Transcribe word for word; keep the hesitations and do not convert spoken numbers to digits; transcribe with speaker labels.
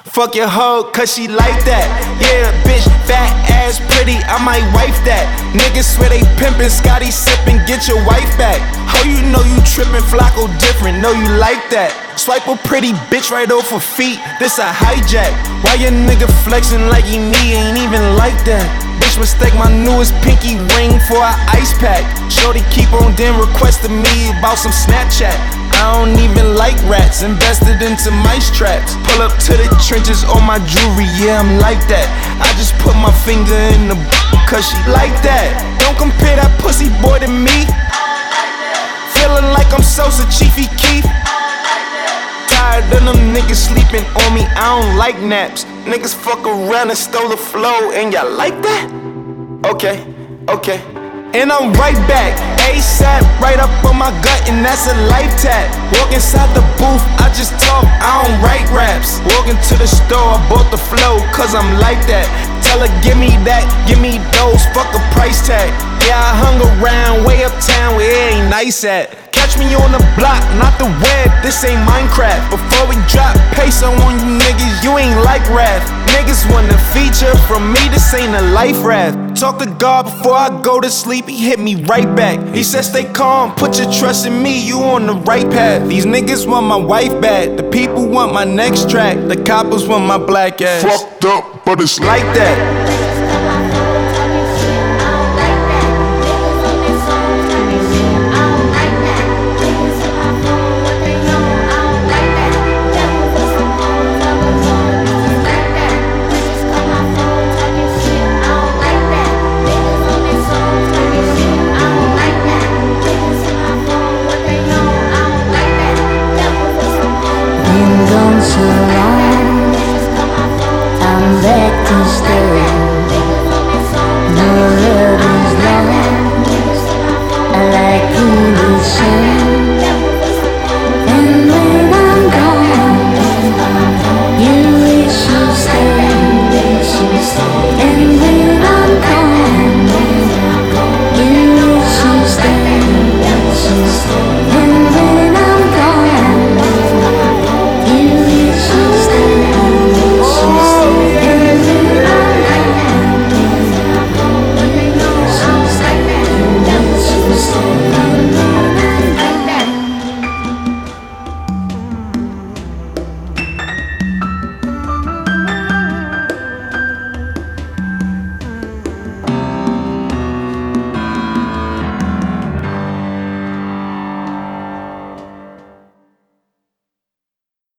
Speaker 1: Fuck your hoe, cause she like that. Yeah, bitch, fat ass, pretty, I might wife that. Niggas swear they pimpin', Scotty sippin', get your wife back. How you know you trippin', Flacco different, know you like that. Swipe a pretty bitch right off her feet, this a hijack. Why your nigga flexin' like he me, ain't even like that. Bitch mistake my newest pinky ring for an ice pack. Shorty keep on then requesting me about some Snapchat. I don't even like rats, invested into mice traps. Pull up to the trenches on my jewelry, yeah, I'm like that. I just put my finger in the b- cause she like that. Don't compare that pussy boy to me. Feeling like I'm Sosa, Chiefy Keef. Tired of them niggas sleeping on me, I don't like naps. Niggas fuck around and stole the flow, and y'all like that? Okay, okay. And I'm right back, ASAP, right up on my gut, and that's a life tap. Walk inside the booth, I just talk, I don't write raps. Walk into the store, I bought the flow, cause I'm like that. Tell her, give me that, give me those, fuck a price tag. Yeah, I hung around way uptown where it ain't nice at. Catch me on the block, not the web, this ain't Minecraft. Before we drop peso on you niggas, you ain't like rap. Niggas want a feature from me, this ain't a life rap. Talk to God before I go to sleep, he hit me right back. He said stay calm, put your trust in me, you on the right path. These niggas want my wife back, the people want my next track. The coppers want my black ass.
Speaker 2: Fucked up, but it's
Speaker 1: like that.